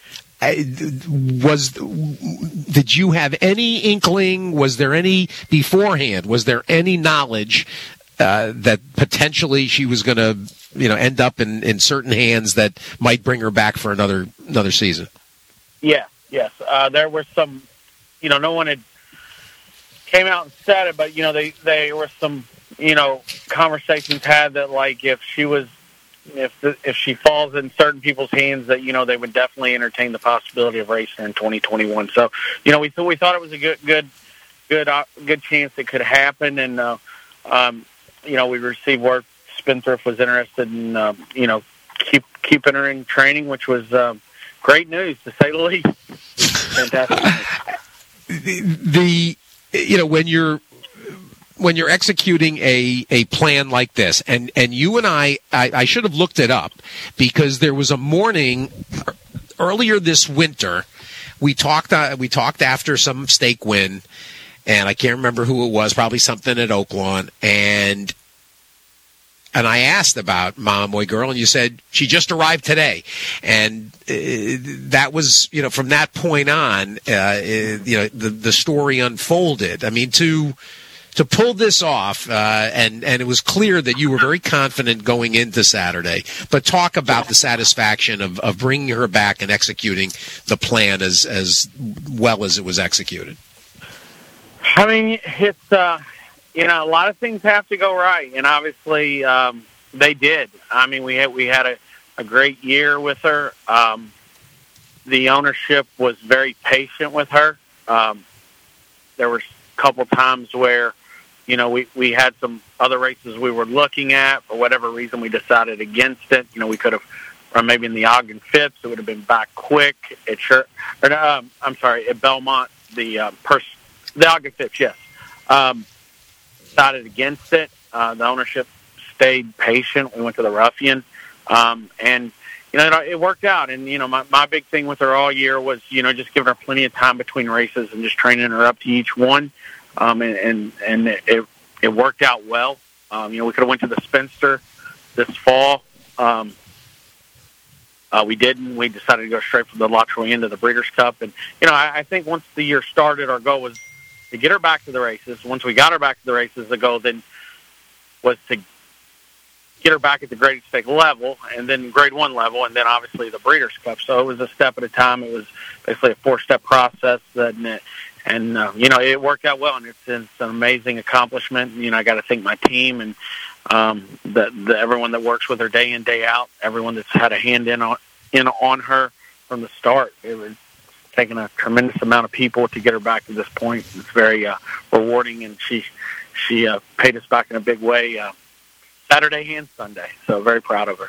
Did you have any inkling? Was there any beforehand? Was there any knowledge that potentially she was going to, end up in certain hands that might bring her back for another season? Yes. There were some, no one had came out and said it, but they were some, conversations had that, like, if she falls in certain people's hands, that they would definitely entertain the possibility of racing in 2021. So we thought it was a good chance it could happen, and we received word Spendthrift was interested in keeping her in training, which was great news to say the least. Fantastic. When you're executing a plan like this, and you and I should have looked it up, because there was a morning earlier this winter, we talked after some stake win, and I can't remember who it was, probably something at Oaklawn, and I asked about Monomoy Girl, and you said she just arrived today, and that was, from that point on, the story unfolded. I mean, to pull this off, and it was clear that you were very confident going into Saturday, but talk about the satisfaction of bringing her back and executing the plan as well as it was executed. I mean, it's, a lot of things have to go right, and obviously they did. I mean, we had a great year with her. The ownership was very patient with her. There were a couple times where, we had some other races we were looking at. For whatever reason, we decided against it. We could have run maybe in the Ogden Phipps. It would have been back quick. At Belmont, the Ogden Phipps, yes. Decided against it. The ownership stayed patient. We went to the Ruffian, and it worked out. And my big thing with her all year was just giving her plenty of time between races and just training her up to each one. And it worked out well. We could have went to the Spinster this fall. We didn't. We decided to go straight from the La Troyenne to the Breeders' Cup. And I think once the year started, our goal was to get her back to the races. Once we got her back to the races, the goal then was to get her back at the graded stake level, and then grade 1 level, and then obviously the Breeders' Cup. So it was a step at a time. It was basically a 4-step process, and it worked out well, and it's an amazing accomplishment. I got to thank my team and everyone that works with her day in, day out, everyone that's had a hand in on her from the start. It was taken a tremendous amount of people to get her back to this point. It's very rewarding, and she paid us back in a big way Saturday and Sunday. So very proud of her.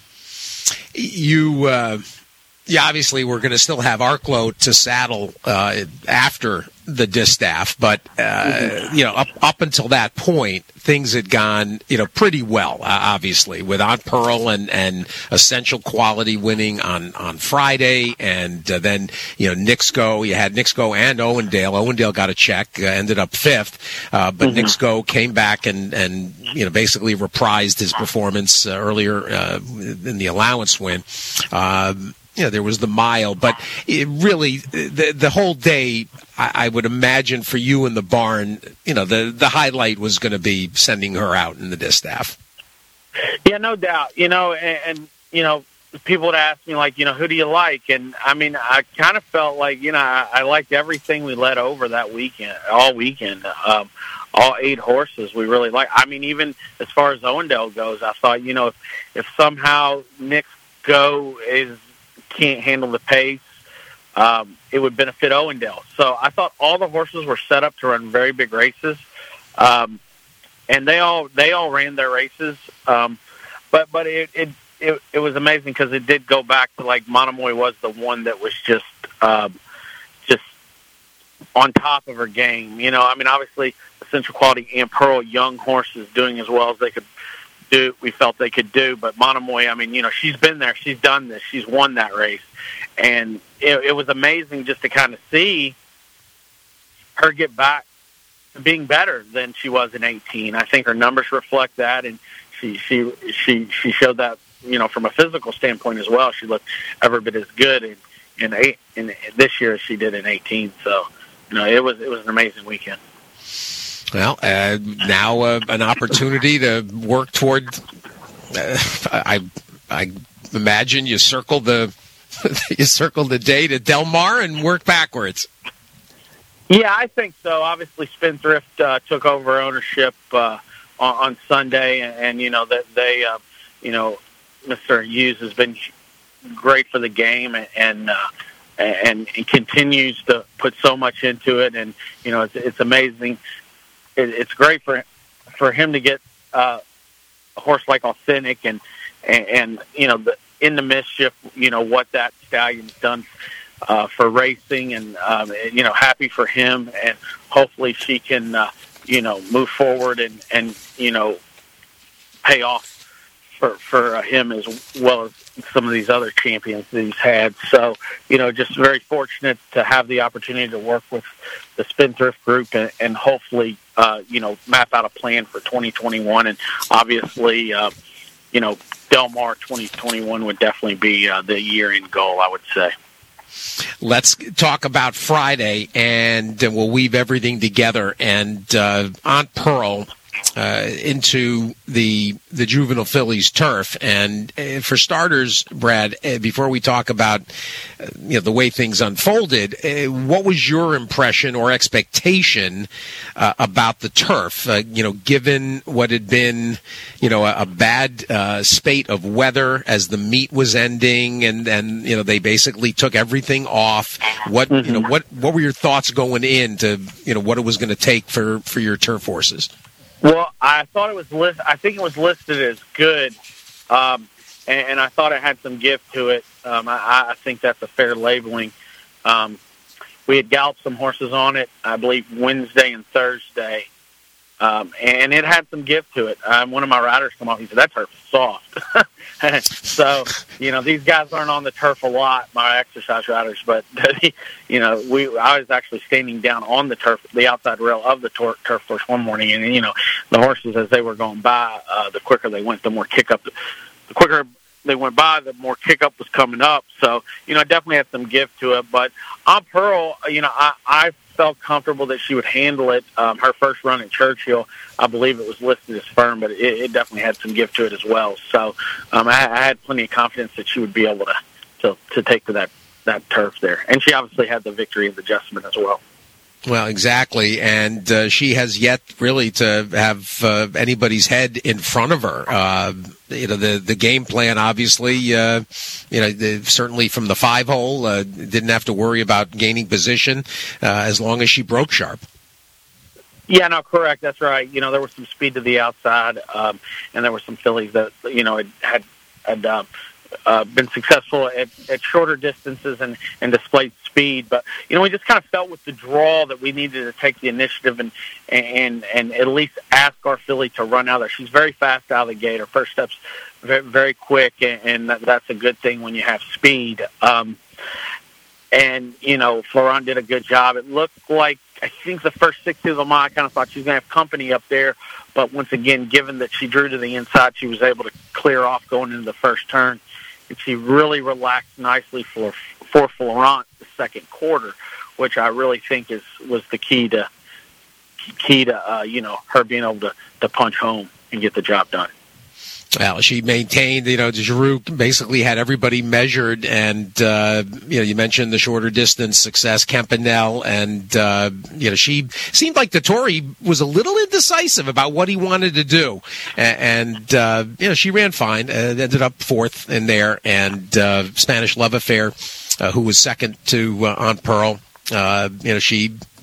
You obviously we're going to still have Arklow to saddle after the distaff, but up until that point, things had gone pretty well. Obviously, with Aunt Pearl and Essential Quality winning on Friday, and then Nixco. You had Nixco and Owendale. Owendale got a check, ended up 5th, but Nixco came back and basically reprised his performance earlier in the allowance win. There was the mile, but it really, the whole day, I would imagine for you in the barn, the highlight was going to be sending her out in the distaff. Yeah, no doubt. And people would ask me, like, who do you like? And, I mean, I kind of felt like, I liked everything we led over that weekend, all weekend. All 8 horses we really liked. I mean, even as far as Owendale goes, I thought, if somehow Nixco can't handle the pace, it would benefit Owendale. So I thought all the horses were set up to run very big races, and they all ran their races. But it was amazing because it did go back to, like, Monomoy was the one that was just on top of her game. You know, I mean, obviously, Essential Quality and Pearl, young horses doing as well as they could do. We felt they could do, but Monomoy, I mean, you know, she's been there, she's done this, she's won that race, and it was amazing just to kind of see her get back to being better than she was in 18. I think her numbers reflect that, and she showed that, you know, from a physical standpoint as well. She looked every bit as good in this year as she did in 18. So, you know, it was an amazing weekend. Well, now an opportunity to work toward. I imagine you circled the date at Del Mar and work backwards. Yeah, I think so. Obviously, Spendthrift took over ownership on Sunday, and you know that they, you know, Mr. Hughes has been great for the game, and continues to put so much into it, and you know it's amazing. It's great for him to get a horse like Authentic, and you know in the mischief, you know what that stallion's done for racing, and you know happy for him, and hopefully she can you know move forward and you know pay off for him as well as some of these other champions that he's had. So, you know, just very fortunate to have the opportunity to work with the Spendthrift group and hopefully, you know, map out a plan for 2021. And obviously, you know, Del Mar 2021 would definitely be the year-end goal, I would say. Let's talk about Friday, and we'll weave everything together. And Aunt Pearl into the juvenile fillies turf, and for starters, Brad, before we talk about you know the way things unfolded, what was your impression or expectation about the turf? You know, given what had been you know a bad spate of weather as the meet was ending, and you know they basically took everything off. What you know what were your thoughts going into you know what it was going to take for your turf horses? Well, I thought it was I think it was listed as good, and I thought it had some gift to it. I think that's a fair labeling. We had galloped some horses on it, I believe, Wednesday and Thursday, and it had some gift to it. One of my riders come up, he said, "That turf is soft." So, you know, these guys aren't on the turf a lot, my exercise riders, but, you know, I was actually standing down on the turf, the outside rail of the turf course one morning, and, you know, the horses, as they were going by, the quicker they went, the more kick up, the quicker they went by, the more kick up was coming up. So, you know, I definitely had some gift to it, but on Pearl, you know, I felt comfortable that she would handle it. Her first run at Churchill, I believe it was listed as firm, but it definitely had some gift to it as well. So I had plenty of confidence that she would be able to take to that turf there. And she obviously had the victory of the adjustment as well. Well, exactly, and she has yet really to have anybody's head in front of her. You know, the game plan, obviously, you know, certainly from the 5-hole, didn't have to worry about gaining position as long as she broke sharp. Yeah, no, correct. That's right. You know, there was some speed to the outside, and there were some fillies that, you know, had been successful at shorter distances and displayed speed. But, you know, we just kind of felt with the draw that we needed to take the initiative and at least ask our filly to run out there. She's very fast out of the gate. Her first step's very, very quick, and that's a good thing when you have speed. And, you know, Florent did a good job. It looked like, I think the first 60 of the mile, I kind of thought she was going to have company up there. But once again, given that she drew to the inside, she was able to clear off going into the first turn. And she really relaxed nicely for Florent the second quarter, which I really think was the key to you know, her being able to punch home and get the job done. Well, she maintained, you know, Giroux basically had everybody measured, and, you know, you mentioned the shorter distance success, Campanelle, and, you know, she seemed like Dettori was a little indecisive about what he wanted to do. And you know, she ran fine, ended up fourth in there, and Spanish Love Affair, who was second to Aunt Pearl, you know, she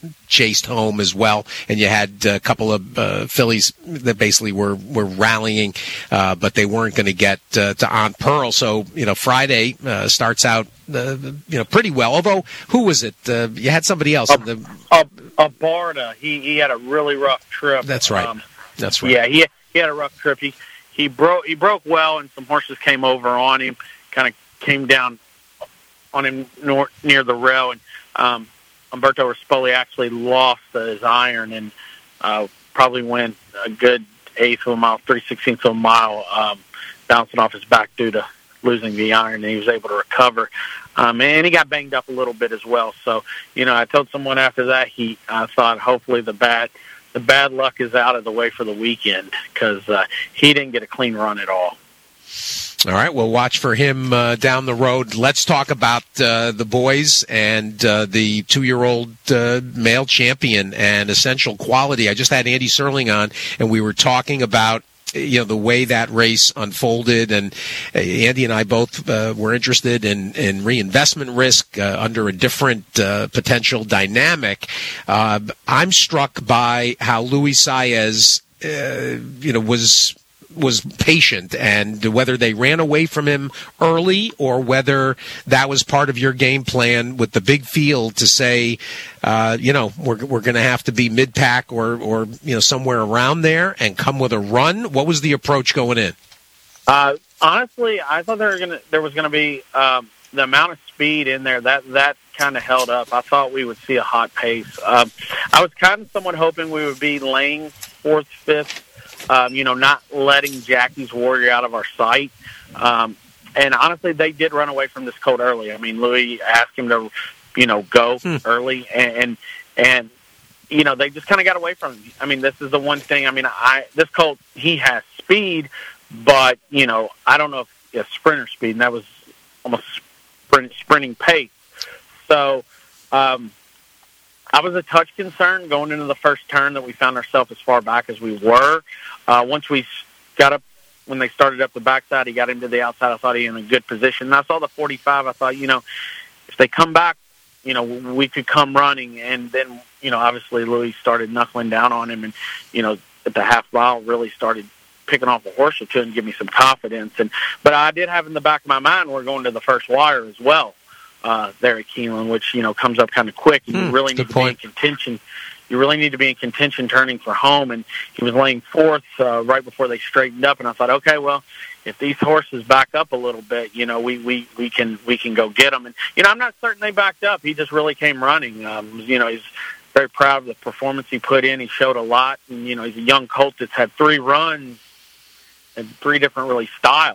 chased home as well, and you had a couple of fillies that basically were rallying, but they weren't going to get to On Pearl. So Friday starts out pretty well. Although, who was it? You had somebody else. Barda. He had a really rough trip. That's right. That's right. Yeah, he had a rough trip. He broke well, and some horses came over on him, kind of came down on him near the rail, and Umberto Rispoli actually lost his iron and probably went a good eighth of a mile, 3/16 of a mile, bouncing off his back due to losing the iron, and he was able to recover. And he got banged up a little bit as well. So, I told someone after that I thought hopefully the bad luck is out of the way for the weekend, because he didn't get a clean run at all. All right, we'll watch for him down the road. Let's talk about the boys and the 2-year-old male champion and Essential Quality. I just had Andy Serling on, and we were talking about the way that race unfolded, and Andy and I both were interested in reinvestment risk under a different potential dynamic. I'm struck by how Luis Saez, was patient, and whether they ran away from him early or whether that was part of your game plan with the big field to say, we're going to have to be mid-pack or somewhere around there and come with a run. What was the approach going in? Honestly, I thought there was going to be the amount of speed in there that kind of held up. I thought we would see a hot pace. I was kind of somewhat hoping we would be laying 4th, 5th. Not letting Jackie's Warrior out of our sight. And honestly, they did run away from this colt early. I mean, Louis asked him to, go early, and they just kind of got away from him. I mean, this is the one thing. I mean, this colt, he has speed, but, I don't know if sprinter speed, and that was almost sprinting pace. So, I was a touch concerned going into the first turn that we found ourselves as far back as we were. Once we got up, when they started up the backside, he got into the outside. I thought he was in a good position. And I saw the 45. I thought, if they come back, we could come running. And then, obviously Louis started knuckling down on him, and, at the half mile really started picking off a horse or two and give me some confidence. But I did have in the back of my mind, we're going to the first wire as well. There at Keeneland, which, comes up kind of quick, and you really need to be in contention. You really need to be in contention turning for home, and he was laying 4th right before they straightened up, and I thought, okay, well, if these horses back up a little bit, we can go get them. And, I'm not certain they backed up. He just really came running. He's very proud of the performance he put in. He showed a lot, and, he's a young colt that's had 3 runs and 3 different really styles.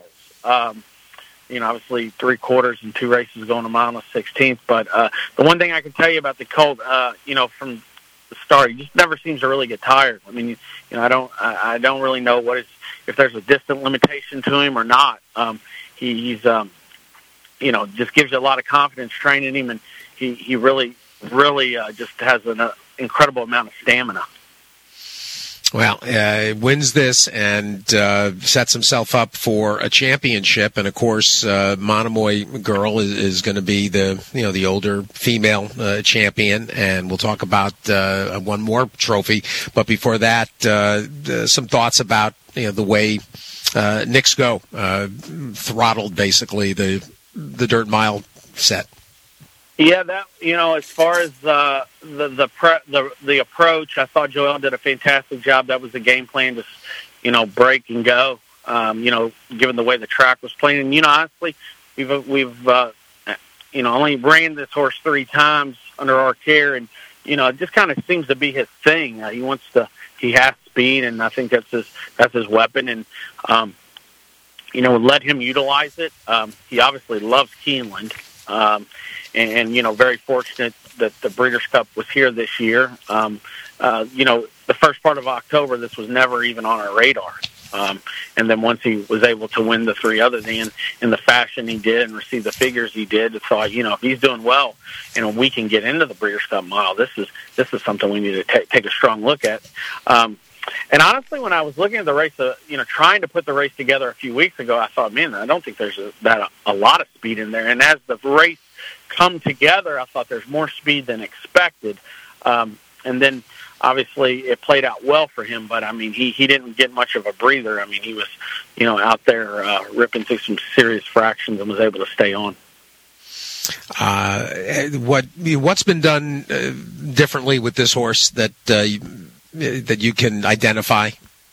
Obviously 3 quarters and 2 races going a mile and a 16th. But the one thing I can tell you about the colt, from the start, he just never seems to really get tired. I mean, I don't really know if there's a distant limitation to him or not. He's just gives you a lot of confidence training him, and he really just has an incredible amount of stamina. Well, wins this and sets himself up for a championship, and of course, Monomoy Girl is going to be the older female champion, and we'll talk about one more trophy. But before that, some thoughts about the way Knicks go throttled basically the Dirt Mile set. Yeah, that as far as the approach, I thought Joel did a fantastic job. That was the game plan, just break and go. Given the way the track was playing, and honestly, we've only ran this horse 3 times under our care, and it just kind of seems to be his thing. He has speed, and I think that's his weapon, and let him utilize it. He obviously loves Keeneland. And very fortunate that the Breeders' Cup was here this year. The first part of October, this was never even on our radar. And then once he was able to win the 3 others in the fashion he did and receive the figures he did, I thought, if he's doing well and we can get into the Breeders' Cup mile, this is something we need to take a strong look at. And honestly, when I was looking at the race, trying to put the race together a few weeks ago, I thought, man, I don't think there's a lot of speed in there. And as the race come together, I thought there's more speed than expected. And then, obviously, it played out well for him, but, I mean, he didn't get much of a breather. I mean, he was, out there ripping through some serious fractions and was able to stay on. What's been done differently with this horse that you can identify?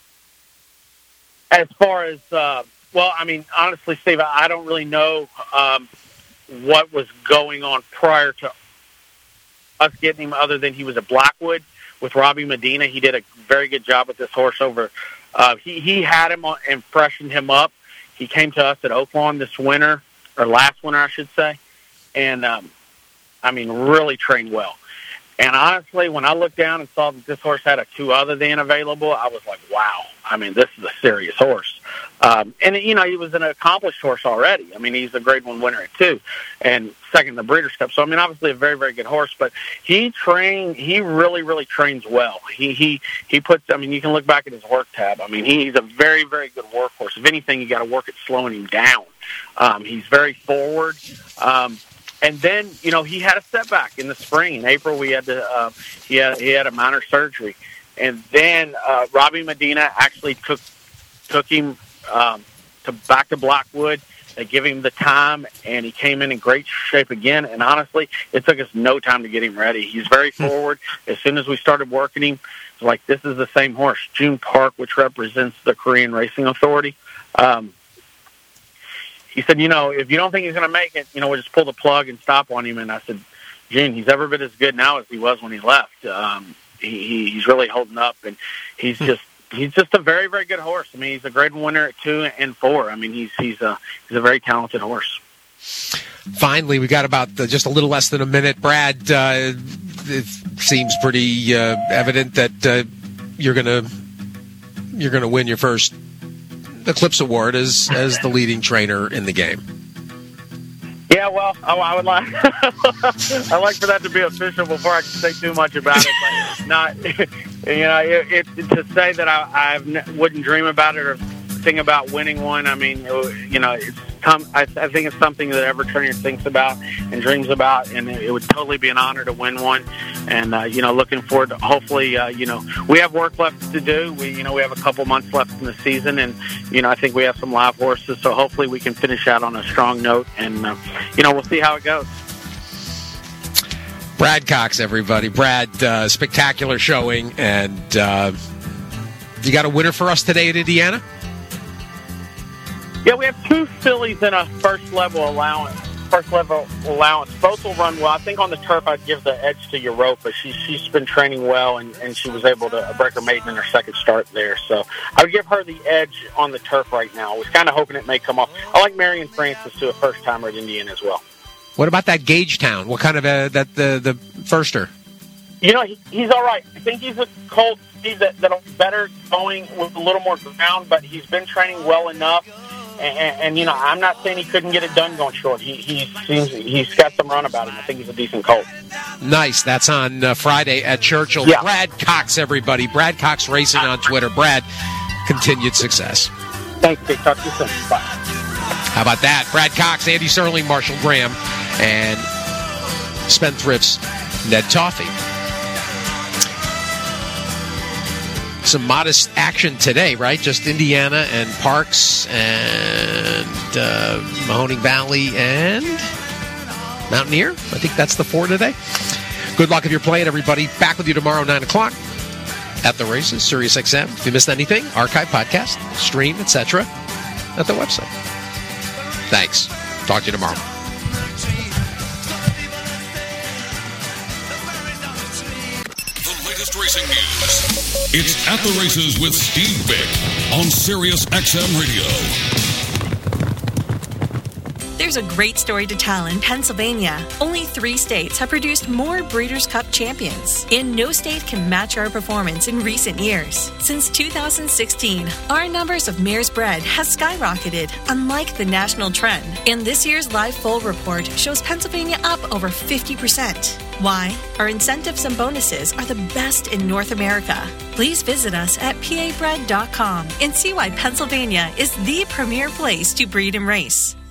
As far as, honestly, Steve, I don't really know what was going on prior to us getting him, other than he was at Blackwood with Robbie Medina. He did a very good job with this horse over. He had him on and freshened him up. He came to us at Oaklawn this winter, or last winter, I should say, and really trained well. And honestly, when I looked down and saw that this horse had a 2 other than available, I was like, wow. I mean, this is a serious horse. And he was an accomplished horse already. I mean, he's a Grade 1 winner at 2 and second in the Breeders' Cup. So, I mean, obviously a very, very good horse, but he really, really trains well. He puts, I mean, you can look back at his work tab. I mean, he's a very, very good workhorse. If anything, you got to work at slowing him down. He's very forward. And then, he had a setback in the spring. In April, we had to, he had a minor surgery. And then Robbie Medina actually took him back to Blackwood. They give him the time, and he came in great shape again. And honestly, it took us no time to get him ready. He's very forward. As soon as we started working him, it's like, this is the same horse. June Park, which represents the Korean Racing Authority, he said, if you don't think he's going to make it, we'll just pull the plug and stop on him. And I said, Gene, he's every bit as good now as he was when he left. He's really holding up, and he's just a very, very good horse. I mean, he's a Grade 1 winner at 2 and 4. I mean, he's a very talented horse. Finally, we got about just a little less than a minute. Brad, it seems pretty evident that you're gonna win your first Eclipse Award as the leading trainer in the game. Yeah, well, I would like I like for that to be official before I can say too much about it. But not, to say that I wouldn't dream about it or think about winning one. I mean, I think it's something that every trainer thinks about and dreams about, and it would totally be an honor to win one. And looking forward to, hopefully, we have work left to do. We have a couple months left in the season, and I think we have some live horses. So hopefully we can finish out on a strong note, and we'll see how it goes. Brad Cox, everybody. Brad, spectacular showing, and you got a winner for us today at Indiana? Yeah, we have 2 fillies in a first level allowance. Both will run well. I think on the turf I'd give the edge to Europa. She's been training well, and she was able to break her maiden in her second start there. So I would give her the edge on the turf right now. I was kind of hoping it may come off. I like Marion Francis to a first-timer at Indiana as well. What about that Gagetown? What kind of the firster? He's all right. I think he's a colt that'll be better going with a little more ground, but he's been training well enough. And I'm not saying he couldn't get it done going short. He's got some run about him. I think he's a decent colt. Nice. That's on Friday at Churchill. Yeah. Brad Cox, everybody. Brad Cox Racing on Twitter. Brad, continued success. Thanks, Dick. Talk to you soon. Bye. How about that? Brad Cox, Andy Serling, Marshall Graham, and Spendthrift's Ned Toffee. Some modest action today, right? Just Indiana and Parks and Mahoning Valley and Mountaineer. I think that's the 4 today. Good luck if you're playing, everybody. Back with you tomorrow, 9 o'clock at the races, Sirius XM. If you missed anything, archive, podcast, stream, etc. at the website. Thanks. Talk to you tomorrow. The latest racing news. It's At the Races with Steve Bick on Sirius XM Radio. There's a great story to tell in Pennsylvania. Only 3 states have produced more Breeders' Cup champions, and no state can match our performance in recent years. Since 2016, our numbers of mares bred has skyrocketed, unlike the national trend. And this year's Live Foal report shows Pennsylvania up over 50%. Why? Our incentives and bonuses are the best in North America. Please visit us at pabred.com and see why Pennsylvania is the premier place to breed and race.